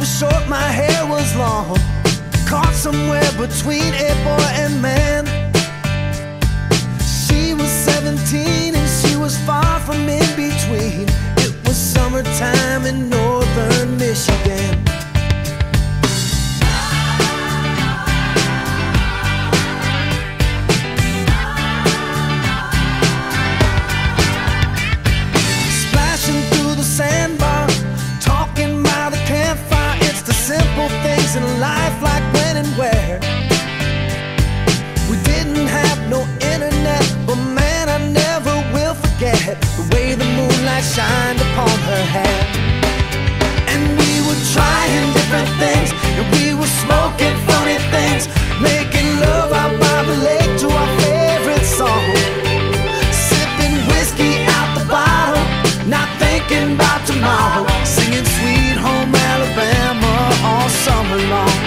was short, my hair was long, caught somewhere between a boy and man. She was 17 and she was far from in between. It was summertime in northern Michigan. Splashing through the sandbar, talking by the campfire. It's the simple things in life, like when and where. We didn't have no internet, but man, I never will forget the way the moonlight shined upon her hair. And we were trying different things, and we were smoking funny things, making love out by the lake to our favorite song, sipping whiskey out the bottle, not thinking about tomorrow, singing Sweet Home Alabama all summer long.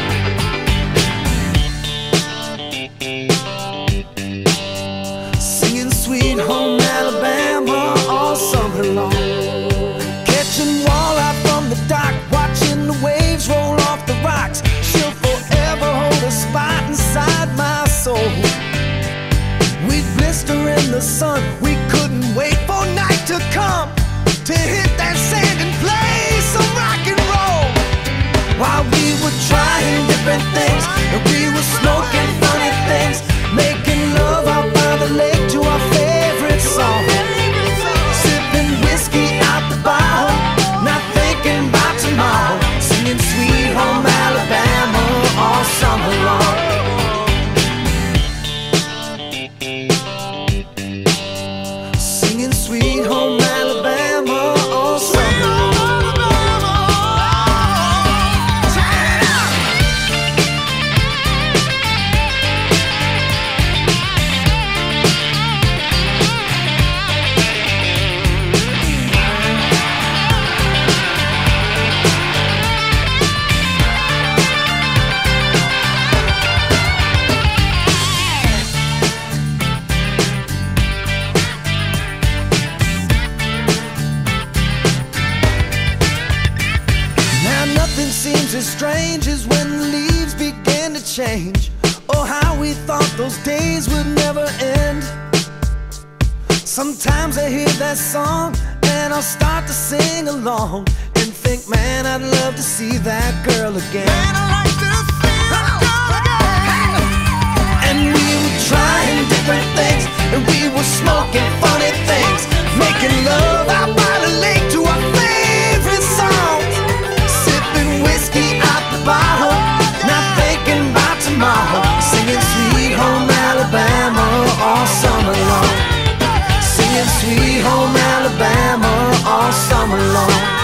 Singing Sweet Home Alabama all summer long. Catching walleye from the dock, watching the waves roll off the rocks. She'll forever hold a spot inside my soul. We'd blister in the sun, we couldn't wait for night to come to hit that sand and play some rock and roll. While we were trying different things, and we were smoking funny things, making love out by the lake to our favorite song, sipping whiskey out the bottle, not thinking about tomorrow, singing Sweet Home Alabama all summer long. Singing Sweet Home Alabama all summer long. Nothing seems as strange as when the leaves begin to change. Oh, how we thought those days would never end. Sometimes I hear that song and I'll start to sing along and think, man, I'd love to see that girl again. Man, I'd like to see that girl again. And we were trying different things, and we were smoking funny things, making love out by the lake to our favorite songs, sipping whiskey out the bottle, not thinking about tomorrow, singing Sweet Home Alabama all summer long. Singing Sweet Home Alabama all summer long.